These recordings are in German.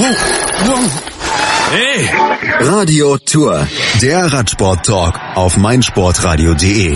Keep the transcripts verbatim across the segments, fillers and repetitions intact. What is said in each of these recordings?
Hey! Radio Tour, der Radsport-Talk auf meinsportradio punkt de.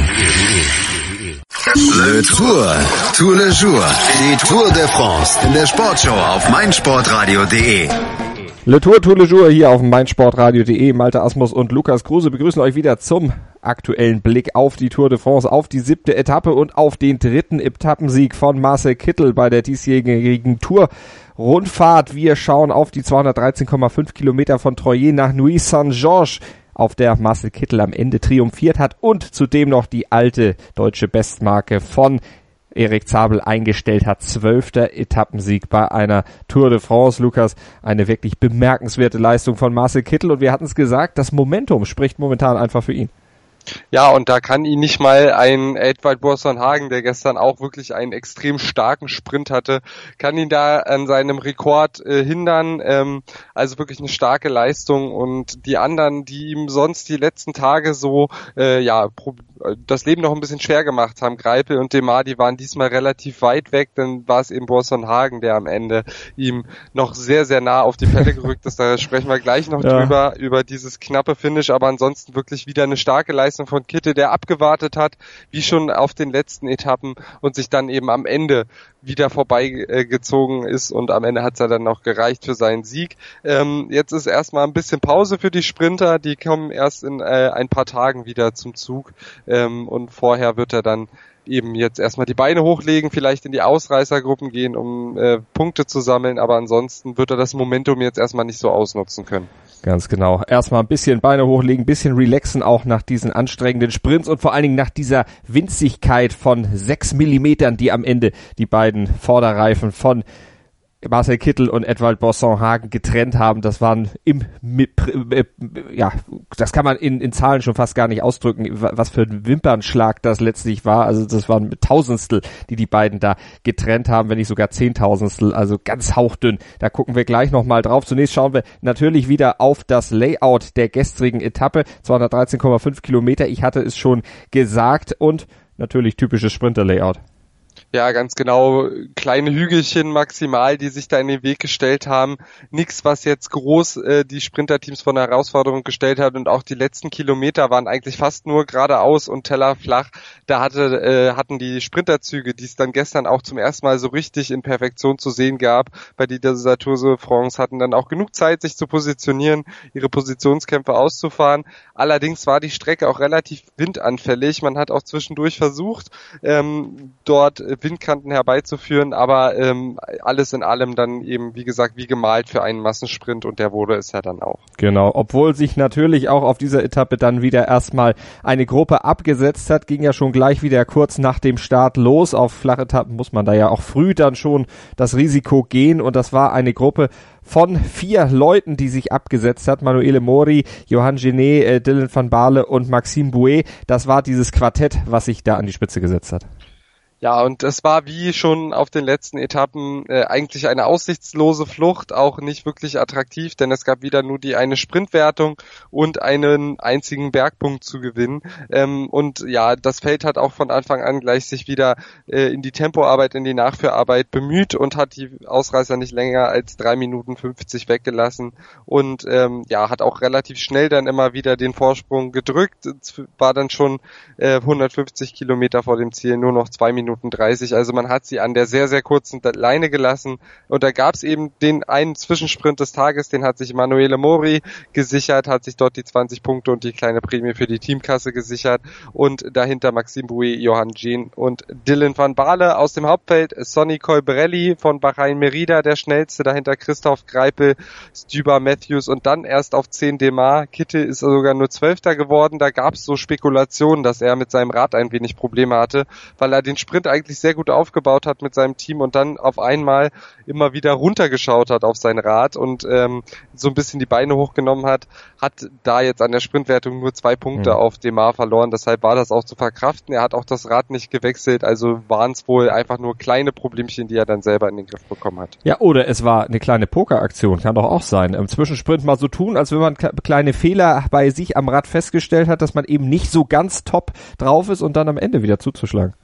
Le Tour, Tour le Jour, die Tour de France in der Sportshow auf meinsportradio punkt de. Le Tour, Tour le Jour hier auf meinsportradio punkt de. Malte Asmus und Lukas Kruse begrüßen euch wieder zum aktuellen Blick auf die Tour de France, auf die siebte Etappe und auf den dritten Etappensieg von Marcel Kittel bei der diesjährigen Tour-Rundfahrt. Wir schauen auf die zweihundertdreizehn Komma fünf Kilometer von Troyes nach Nuits-Saint-Georges, auf der Marcel Kittel am Ende triumphiert hat und zudem noch die alte deutsche Bestmarke von Erik Zabel eingestellt hat. Zwölfter Etappensieg bei einer Tour de France. Lukas, eine wirklich bemerkenswerte Leistung von Marcel Kittel und wir hatten es gesagt, das Momentum spricht momentan einfach für ihn. Ja, und da kann ihn nicht mal ein Edvald Boasson Hagen, der gestern auch wirklich einen extrem starken Sprint hatte, kann ihn da an seinem Rekord äh, hindern. Ähm, also wirklich eine starke Leistung, und die anderen, die ihm sonst die letzten Tage so äh, ja pro- das Leben noch ein bisschen schwer gemacht haben, Greipel und Demar, die waren diesmal relativ weit weg, dann war es eben Boasson Hagen, der am Ende ihm noch sehr, sehr nah auf die Pelle gerückt ist. Da sprechen wir gleich noch ja. drüber, über dieses knappe Finish, aber ansonsten wirklich wieder eine starke Leistung von Kittel, der abgewartet hat, wie schon auf den letzten Etappen, und sich dann eben am Ende wieder vorbeigezogen ist, und am Ende hat es ja dann noch gereicht für seinen Sieg. Ähm, jetzt ist erstmal ein bisschen Pause für die Sprinter, die kommen erst in äh, ein paar Tagen wieder zum Zug, ähm, und vorher wird er dann eben jetzt erstmal die Beine hochlegen, vielleicht in die Ausreißergruppen gehen, um äh, Punkte zu sammeln, aber ansonsten wird er das Momentum jetzt erstmal nicht so ausnutzen können. Ganz genau. Erstmal ein bisschen Beine hochlegen, ein bisschen relaxen auch nach diesen anstrengenden Sprints und vor allen Dingen nach dieser Winzigkeit von sechs Millimetern, die am Ende die beiden Vorderreifen von Marcel Kittel und Edvald Boasson Hagen getrennt haben. Das waren im, äh, ja, das kann man in, in Zahlen schon fast gar nicht ausdrücken, was für ein Wimpernschlag das letztlich war. Also das waren Tausendstel, die die beiden da getrennt haben, wenn nicht sogar Zehntausendstel, also ganz hauchdünn. Da gucken wir gleich nochmal drauf. Zunächst schauen wir natürlich wieder auf das Layout der gestrigen Etappe. zweihundertdreizehn Komma fünf Kilometer, ich hatte es schon gesagt, und natürlich typisches Sprinter-Layout. Ja, ganz genau. Kleine Hügelchen maximal, die sich da in den Weg gestellt haben. Nichts, was jetzt groß äh, die Sprinterteams vor eine Herausforderung gestellt hat. Und auch die letzten Kilometer waren eigentlich fast nur geradeaus und tellerflach. Da hatte, äh, hatten die Sprinterzüge, die es dann gestern auch zum ersten Mal so richtig in Perfektion zu sehen gab, bei dieser Tour de France, hatten dann auch genug Zeit, sich zu positionieren, ihre Positionskämpfe auszufahren. Allerdings war die Strecke auch relativ windanfällig. Man hat auch zwischendurch versucht, ähm, dort Windkanten herbeizuführen, aber ähm, alles in allem dann eben, wie gesagt, wie gemalt für einen Massensprint, und der wurde es ja dann auch. Genau, obwohl sich natürlich auch auf dieser Etappe dann wieder erstmal eine Gruppe abgesetzt hat, ging ja schon gleich wieder kurz nach dem Start los. Auf Flachetappen muss man da ja auch früh dann schon das Risiko gehen, und das war eine Gruppe von vier Leuten, die sich abgesetzt hat. Manuele Mori, Johan Genet, äh, Dylan van Baarle und Maxime Bouet. Das war dieses Quartett, was sich da an die Spitze gesetzt hat. Ja, und es war wie schon auf den letzten Etappen äh, eigentlich eine aussichtslose Flucht, auch nicht wirklich attraktiv, denn es gab wieder nur die eine Sprintwertung und einen einzigen Bergpunkt zu gewinnen. Ähm, und ja, das Feld hat auch von Anfang an gleich sich wieder äh, in die Tempoarbeit, in die Nachführarbeit bemüht und hat die Ausreißer nicht länger als drei Minuten fünfzig weggelassen, und ähm, ja, hat auch relativ schnell dann immer wieder den Vorsprung gedrückt. Es war dann schon äh, hundertfünfzig Kilometer vor dem Ziel, nur noch zwei Minuten dreißig, also man hat sie an der sehr, sehr kurzen Leine gelassen, und da gab es eben den einen Zwischensprint des Tages, den hat sich Manuele Mori gesichert, hat sich dort die zwanzig Punkte und die kleine Prämie für die Teamkasse gesichert, und dahinter Maxime Bouet, Johan Genet und Dylan van Baarle. Aus dem Hauptfeld Sonny Colbrelli von Bahrain Merida, der schnellste, dahinter Christoph Greipel, Stybar Matthews, und dann erst auf zehn Demar. Kittel ist sogar nur Zwölfter geworden, da gab es so Spekulationen, dass er mit seinem Rad ein wenig Probleme hatte, weil er den Sprint eigentlich sehr gut aufgebaut hat mit seinem Team und dann auf einmal immer wieder runtergeschaut hat auf sein Rad und ähm, so ein bisschen die Beine hochgenommen hat, hat da jetzt an der Sprintwertung nur zwei Punkte mhm. auf Demar verloren, deshalb war das auch zu verkraften. Er hat auch das Rad nicht gewechselt, also waren es wohl einfach nur kleine Problemchen, die er dann selber in den Griff bekommen hat. Ja, oder es war eine kleine Pokeraktion, kann doch auch sein. Im Zwischensprint mal so tun, als wenn man kleine Fehler bei sich am Rad festgestellt hat, dass man eben nicht so ganz top drauf ist und dann am Ende wieder zuzuschlagen.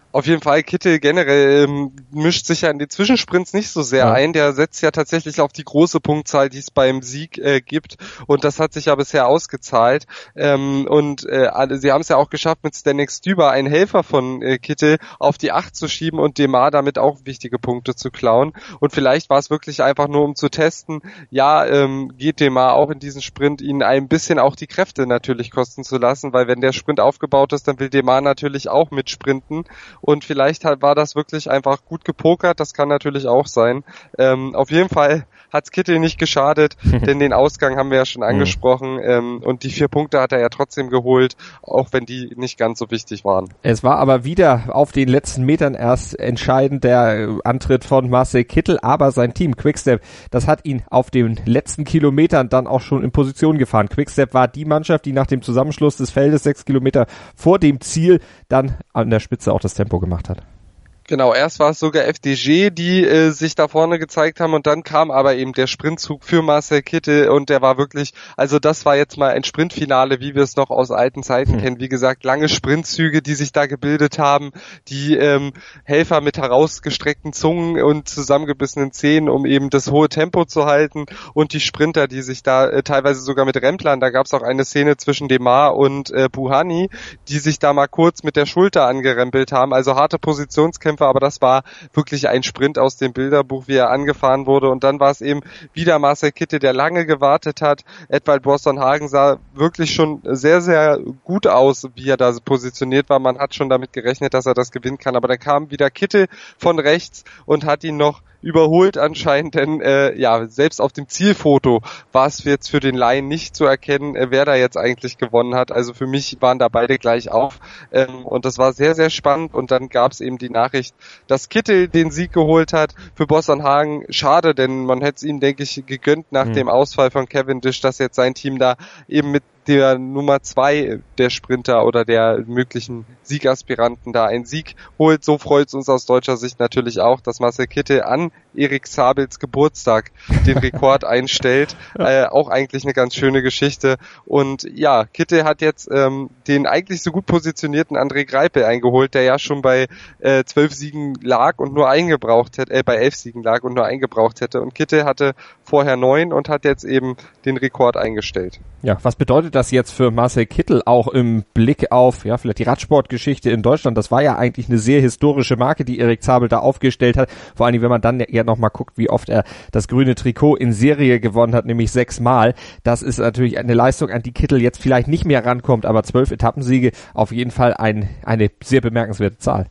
Auf jeden Fall, Kittel generell ähm, mischt sich ja in die Zwischensprints nicht so sehr ja. ein. Der setzt ja tatsächlich auf die große Punktzahl, die es beim Sieg äh, gibt. Und das hat sich ja bisher ausgezahlt. Ähm, und äh, sie haben es ja auch geschafft, mit Zdeněk Stybar, einen Helfer von äh, Kittel, auf die acht zu schieben und Démare damit auch wichtige Punkte zu klauen. Und vielleicht war es wirklich einfach nur, um zu testen, ja, ähm, geht Démare auch in diesen Sprint, ihn ein bisschen auch die Kräfte natürlich kosten zu lassen, weil wenn der Sprint aufgebaut ist, dann will Démare natürlich auch mitsprinten. Und vielleicht halt war das wirklich einfach gut gepokert, das kann natürlich auch sein. Ähm, auf jeden Fall hat's Kittel nicht geschadet, denn den Ausgang haben wir ja schon angesprochen ähm, und die vier Punkte hat er ja trotzdem geholt, auch wenn die nicht ganz so wichtig waren. Es war aber wieder auf den letzten Metern erst entscheidend der Antritt von Marcel Kittel, aber sein Team Quickstep, das hat ihn auf den letzten Kilometern dann auch schon in Position gefahren. Quickstep war die Mannschaft, die nach dem Zusammenschluss des Feldes sechs Kilometer vor dem Ziel dann an der Spitze auch das Tempo gemacht hat. Genau, erst war es sogar F D G, die äh, sich da vorne gezeigt haben und dann kam aber eben der Sprintzug für Marcel Kittel und der war wirklich, also das war jetzt mal ein Sprintfinale, wie wir es noch aus alten Zeiten hm. kennen. Wie gesagt, lange Sprintzüge, die sich da gebildet haben, die ähm, Helfer mit herausgestreckten Zungen und zusammengebissenen Zähnen, um eben das hohe Tempo zu halten und die Sprinter, die sich da äh, teilweise sogar mit Remplern, da gab es auch eine Szene zwischen Démare und äh, Bouhanni, die sich da mal kurz mit der Schulter angerempelt haben, also harte Positionskämpfe, aber das war wirklich ein Sprint aus dem Bilderbuch, wie er angefahren wurde und dann war es eben wieder Marcel Kittel, der lange gewartet hat. Edvald Boasson Hagen sah wirklich schon sehr, sehr gut aus, wie er da positioniert war. Man hat schon damit gerechnet, dass er das gewinnen kann, aber dann kam wieder Kittel von rechts und hat ihn noch überholt anscheinend, denn äh, ja, selbst auf dem Zielfoto war es jetzt für den Laien nicht zu erkennen, äh, wer da jetzt eigentlich gewonnen hat. Also für mich waren da beide gleich auf ähm, und das war sehr, sehr spannend und dann gab es eben die Nachricht, dass Kittel den Sieg geholt hat. Für Boasson Hagen schade, denn man hätte es ihm, denke ich, gegönnt nach mhm. dem Ausfall von Cavendish, dass jetzt sein Team da eben mit der Nummer zwei der Sprinter oder der möglichen Siegaspiranten da einen Sieg holt. So freut es uns aus deutscher Sicht natürlich auch, dass Marcel Kittel an Erik Zabels Geburtstag den Rekord einstellt. Äh, auch eigentlich eine ganz schöne Geschichte. Und ja, Kittel hat jetzt ähm, den eigentlich so gut positionierten André Greipel eingeholt, der ja schon bei äh, zwölf Siegen lag und nur eingebraucht hätte, äh, bei elf Siegen lag und nur eingebraucht hätte. Und Kittel hatte vorher neun und hat jetzt eben den Rekord eingestellt. Ja, was bedeutet das jetzt für Marcel Kittel auch im Blick auf, ja, vielleicht die Radsportgeschichte in Deutschland? Das war ja eigentlich eine sehr historische Marke, die Erik Zabel da aufgestellt hat. Vor allem, wenn man dann ja nochmal guckt, wie oft er das grüne Trikot in Serie gewonnen hat, nämlich sechsmal. Das ist natürlich eine Leistung, an die Kittel jetzt vielleicht nicht mehr rankommt, aber zwölf Etappensiege auf jeden Fall ein, eine sehr bemerkenswerte Zahl.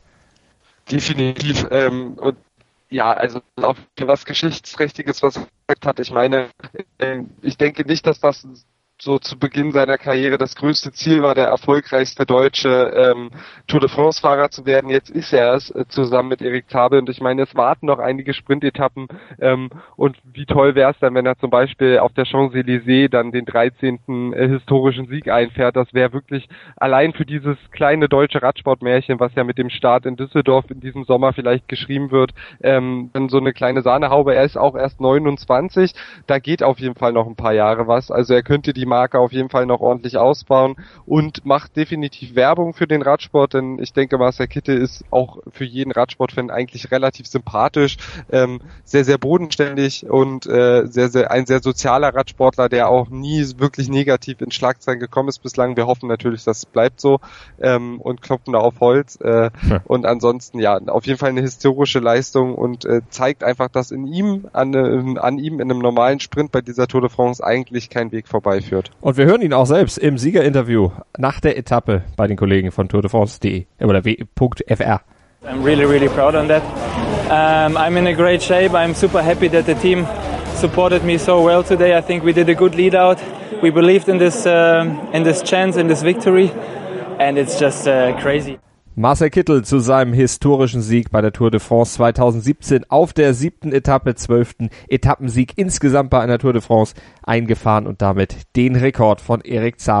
Definitiv, ähm, und ja, also auch was Geschichtsträchtiges, was er gesagt hat. Ich meine, äh, ich denke nicht, dass das so zu Beginn seiner Karriere das größte Ziel war, der erfolgreichste deutsche ähm, Tour de France-Fahrer zu werden. Jetzt ist er es, äh, zusammen mit Erik Zabel. Und ich meine, es warten noch einige Sprintetappen. Ähm, und wie toll wäre es dann, wenn er zum Beispiel auf der Champs-Élysées dann den dreizehnten Äh, historischen Sieg einfährt. Das wäre wirklich allein für dieses kleine deutsche Radsportmärchen, was ja mit dem Start in Düsseldorf in diesem Sommer vielleicht geschrieben wird, ähm, dann so eine kleine Sahnehaube. Er ist auch erst neunundzwanzig. Da geht auf jeden Fall noch ein paar Jahre was. Also er könnte die Marke auf jeden Fall noch ordentlich ausbauen und macht definitiv Werbung für den Radsport, denn ich denke, Marcel Kittel ist auch für jeden Radsportfan eigentlich relativ sympathisch, ähm, sehr, sehr bodenständig und äh, sehr, sehr ein sehr sozialer Radsportler, der auch nie wirklich negativ in Schlagzeilen gekommen ist bislang. Wir hoffen natürlich, das bleibt so ähm, und klopfen da auf Holz. Äh, ja. Und ansonsten, ja, auf jeden Fall eine historische Leistung und äh, zeigt einfach, dass in ihm, an, äh, an ihm in einem normalen Sprint bei dieser Tour de France eigentlich kein Weg vorbeiführt. Und wir hören ihn auch selbst im Siegerinterview nach der Etappe bei den Kollegen von tour de france punkt de oder w punkt f r. I'm really, really proud on that. Um, I'm in a great shape. I'm super happy that the team supported me so well today. I think we did a good lead out. We believed in this, uh, in this chance, in this victory, and it's just uh, crazy. Marcel Kittel zu seinem historischen Sieg bei der Tour de France zweitausendsiebzehn auf der siebten Etappe, zwölften Etappensieg insgesamt bei einer Tour de France eingefahren und damit den Rekord von Erik Zabel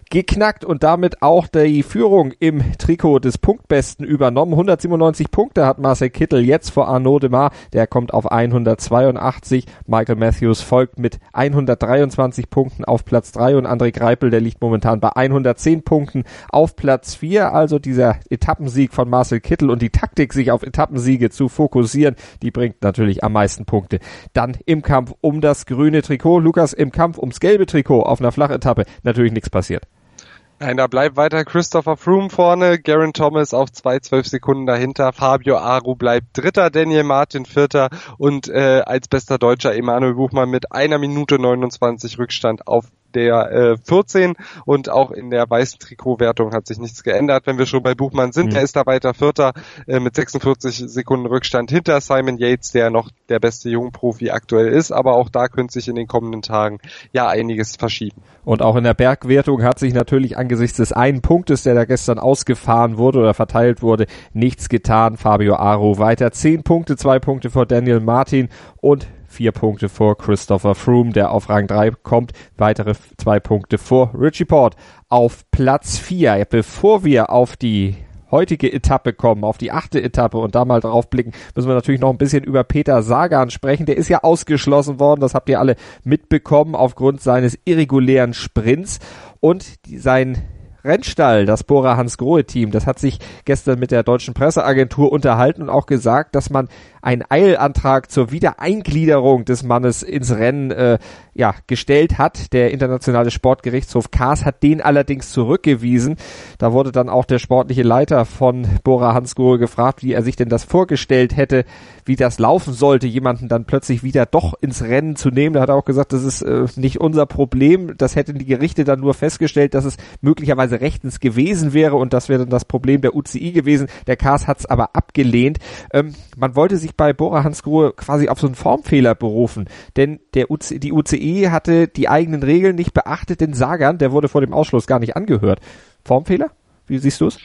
geknackt und damit auch die Führung im Trikot des Punktbesten übernommen. hundertsiebenundneunzig Punkte hat Marcel Kittel jetzt vor Arnaud Démare, der kommt auf hundertzweiundachtzig. Michael Matthews folgt mit hundertdreiundzwanzig Punkten auf Platz drei und André Greipel, der liegt momentan bei hundertzehn Punkten auf Platz vier. Also dieser Etappensieg von Marcel Kittel und die Taktik, sich auf Etappensiege zu fokussieren, die bringt natürlich am meisten Punkte. Dann im Kampf um das grüne Trikot. Lukas, im Kampf ums gelbe Trikot auf einer Flachetappe natürlich nichts passiert. Nein, da bleibt weiter Christopher Froome vorne, Geraint Thomas auf zwei Komma zwölf Sekunden dahinter, Fabio Aru bleibt Dritter, Daniel Martin Vierter und äh, als bester Deutscher Emanuel Buchmann mit einer Minute neunundzwanzig Rückstand auf der äh, vierzehn und auch in der weißen Trikotwertung hat sich nichts geändert. Wenn wir schon bei Buchmann sind, mhm. der ist da weiter Vierter äh, mit sechsundvierzig Sekunden Rückstand hinter Simon Yates, der noch der beste Jungprofi aktuell ist, aber auch da könnte sich in den kommenden Tagen ja einiges verschieben. Und auch in der Bergwertung hat sich natürlich angesichts des einen Punktes, der da gestern ausgefahren wurde oder verteilt wurde, nichts getan. Fabio Aru weiter zehn Punkte, zwei Punkte vor Daniel Martin und vier Punkte vor Christopher Froome, der auf Rang drei kommt, weitere zwei Punkte vor Richie Porte auf Platz vier. Bevor wir auf die heutige Etappe kommen, auf die achte Etappe und da mal drauf blicken, müssen wir natürlich noch ein bisschen über Peter Sagan sprechen. Der ist ja ausgeschlossen worden, das habt ihr alle mitbekommen, aufgrund seines irregulären Sprints und die, sein Rennstall, das Bora Hansgrohe-Team, das hat sich gestern mit der deutschen Presseagentur unterhalten und auch gesagt, dass man einen Eilantrag zur Wiedereingliederung des Mannes ins Rennen äh, ja gestellt hat. Der internationale Sportgerichtshof C A S hat den allerdings zurückgewiesen. Da wurde dann auch der sportliche Leiter von Bora Hansgrohe gefragt, wie er sich denn das vorgestellt hätte, wie das laufen sollte, jemanden dann plötzlich wieder doch ins Rennen zu nehmen. Da hat er auch gesagt, das ist äh, nicht unser Problem. Das hätten die Gerichte dann nur festgestellt, dass es möglicherweise rechtens gewesen wäre und das wäre dann das Problem der U C I gewesen. Der C A S hat es aber abgelehnt. Ähm, man wollte sich bei Bora Hansgrohe quasi auf so einen Formfehler berufen, denn der U C, die U C I hatte die eigenen Regeln nicht beachtet, denn Sagan, der wurde vor dem Ausschluss gar nicht angehört. Formfehler? Wie siehst du es?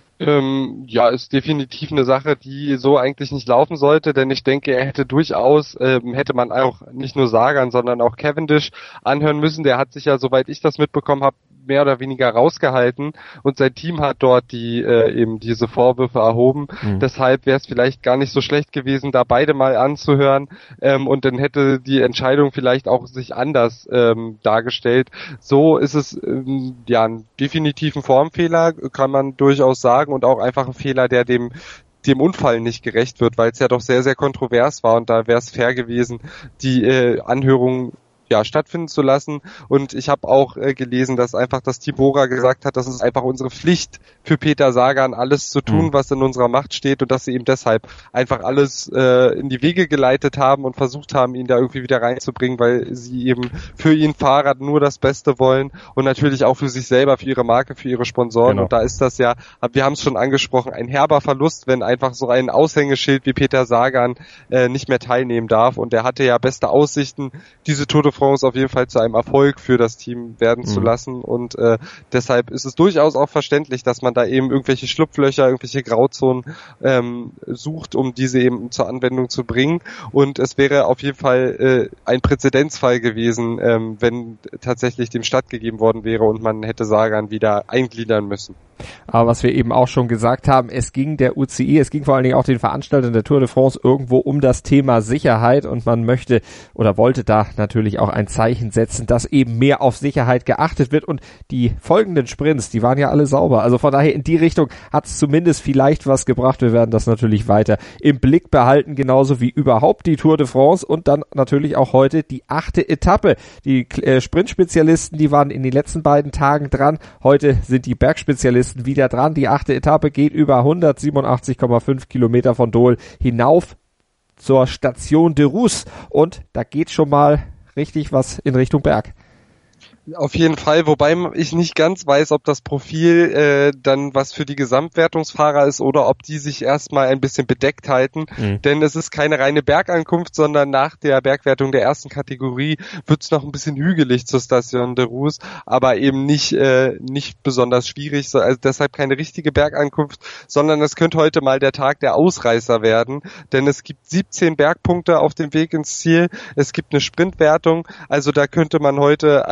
Ähm, ja, ist definitiv eine Sache, die so eigentlich nicht laufen sollte, denn ich denke, er hätte durchaus, ähm, hätte man auch nicht nur Sagan, sondern auch Cavendish anhören müssen. Der hat sich ja, soweit ich das mitbekommen habe, mehr oder weniger rausgehalten und sein Team hat dort die äh, eben diese Vorwürfe erhoben. Mhm. Deshalb wäre es vielleicht gar nicht so schlecht gewesen, da beide mal anzuhören ähm, und dann hätte die Entscheidung vielleicht auch sich anders ähm, dargestellt. So ist es ähm, ja ein definitiven Formfehler, kann man durchaus sagen, und auch einfach ein Fehler, der dem dem Unfall nicht gerecht wird, weil es ja doch sehr, sehr kontrovers war und da wäre es fair gewesen, die äh, Anhörung ja stattfinden zu lassen. Und ich habe auch äh, gelesen, dass einfach das Team Bora gesagt hat, das ist einfach unsere Pflicht für Peter Sagan, alles zu tun, mhm. was in unserer Macht steht und dass sie ihm deshalb einfach alles äh, in die Wege geleitet haben und versucht haben, ihn da irgendwie wieder reinzubringen, weil sie eben für ihn Fahrrad nur das Beste wollen und natürlich auch für sich selber, für ihre Marke, für ihre Sponsoren. Genau. Und da ist das ja, wir haben es schon angesprochen, ein herber Verlust, wenn einfach so ein Aushängeschild wie Peter Sagan äh, nicht mehr teilnehmen darf. Und er hatte ja beste Aussichten, diese Tour de France auf jeden Fall zu einem Erfolg für das Team werden mhm. zu lassen und äh, deshalb ist es durchaus auch verständlich, dass man da eben irgendwelche Schlupflöcher, irgendwelche Grauzonen ähm, sucht, um diese eben zur Anwendung zu bringen und es wäre auf jeden Fall äh, ein Präzedenzfall gewesen, ähm, wenn tatsächlich dem stattgegeben worden wäre und man hätte Sagan wieder eingliedern müssen. Aber was wir eben auch schon gesagt haben, es ging der U C I, es ging vor allen Dingen auch den Veranstaltern der Tour de France irgendwo um das Thema Sicherheit und man möchte oder wollte da natürlich auch ein Zeichen setzen, dass eben mehr auf Sicherheit geachtet wird und die folgenden Sprints, die waren ja alle sauber. Also von daher in die Richtung hat es zumindest vielleicht was gebracht. Wir werden das natürlich weiter im Blick behalten, genauso wie überhaupt die Tour de France und dann natürlich auch heute die achte Etappe. Die äh, Sprintspezialisten, die waren in den letzten beiden Tagen dran. Heute sind die Bergspezialisten wieder dran. Die achte Etappe geht über hundertsiebenundachtzig Komma fünf Kilometer von Dole hinauf zur Station de Rousse und da geht schon mal richtig was in Richtung Berg. Auf jeden Fall, wobei ich nicht ganz weiß, ob das Profil äh, dann was für die Gesamtwertungsfahrer ist oder ob die sich erstmal ein bisschen bedeckt halten, mhm. denn es ist keine reine Bergankunft, sondern nach der Bergwertung der ersten Kategorie wird es noch ein bisschen hügelig zur Station de Rousse, aber eben nicht äh, nicht besonders schwierig, so, also deshalb keine richtige Bergankunft, sondern es könnte heute mal der Tag der Ausreißer werden, denn es gibt siebzehn Bergpunkte auf dem Weg ins Ziel, es gibt eine Sprintwertung, also da könnte man heute ähm,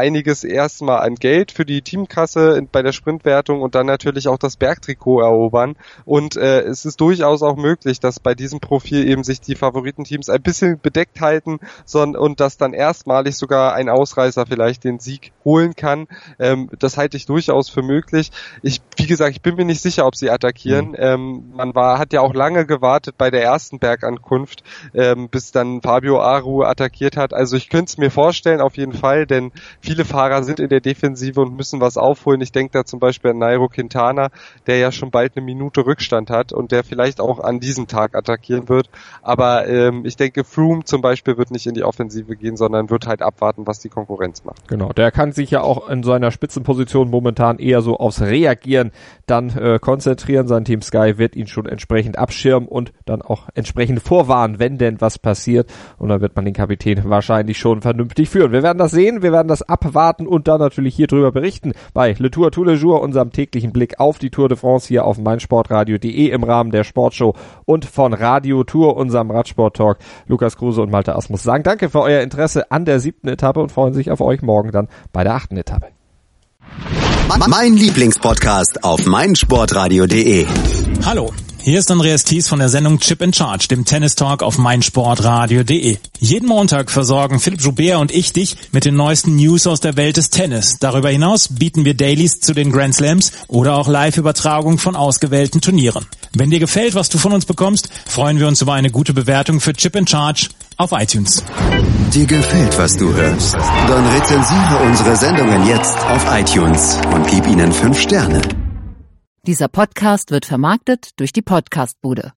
einiges erstmal an Geld für die Teamkasse in, bei der Sprintwertung und dann natürlich auch das Bergtrikot erobern. Und äh, es ist durchaus auch möglich, dass bei diesem Profil eben sich die Favoritenteams ein bisschen bedeckt halten son- und dass dann erstmalig sogar ein Ausreißer vielleicht den Sieg holen kann. Ähm, das halte ich durchaus für möglich. Ich, wie gesagt, ich bin mir nicht sicher, ob sie attackieren. Mhm. Ähm, man war, hat ja auch lange gewartet bei der ersten Bergankunft, ähm, bis dann Fabio Aru attackiert hat. Also ich könnte es mir vorstellen, auf jeden Fall, denn viele Fahrer sind in der Defensive und müssen was aufholen. Ich denke da zum Beispiel an Nairo Quintana, der ja schon bald eine Minute Rückstand hat und der vielleicht auch an diesem Tag attackieren wird. Aber ähm, ich denke, Froome zum Beispiel wird nicht in die Offensive gehen, sondern wird halt abwarten, was die Konkurrenz macht. Genau, der kann sich ja auch in seiner Spitzenposition momentan eher so aufs Reagieren dann äh, konzentrieren. Sein Team Sky wird ihn schon entsprechend abschirmen und dann auch entsprechend vorwarnen, wenn denn was passiert. Und dann wird man den Kapitän wahrscheinlich schon vernünftig führen. Wir werden das sehen, wir werden das abwarten und dann natürlich hier drüber berichten bei Le Tour tous les jours, unserem täglichen Blick auf die Tour de France hier auf meinsportradio punkt de im Rahmen der Sportshow und von Radio Tour, unserem Radsport-Talk. Lukas Kruse und Malte Asmus sagen danke für euer Interesse an der siebten Etappe und freuen sich auf euch morgen dann bei der achten Etappe. Mein Lieblingspodcast auf meinsportradio punkt de. Hallo, hier ist Andreas Thies von der Sendung Chip in Charge, dem Tennis-Talk auf meinsportradio punkt de. Jeden Montag versorgen Philipp Joubert und ich dich mit den neuesten News aus der Welt des Tennis. Darüber hinaus bieten wir Dailies zu den Grand Slams oder auch Live-Übertragung von ausgewählten Turnieren. Wenn dir gefällt, was du von uns bekommst, freuen wir uns über eine gute Bewertung für Chip in Charge auf iTunes. Dir gefällt, was du hörst? Dann rezensiere unsere Sendungen jetzt auf iTunes und gib ihnen fünf Sterne. Dieser Podcast wird vermarktet durch die Podcastbude.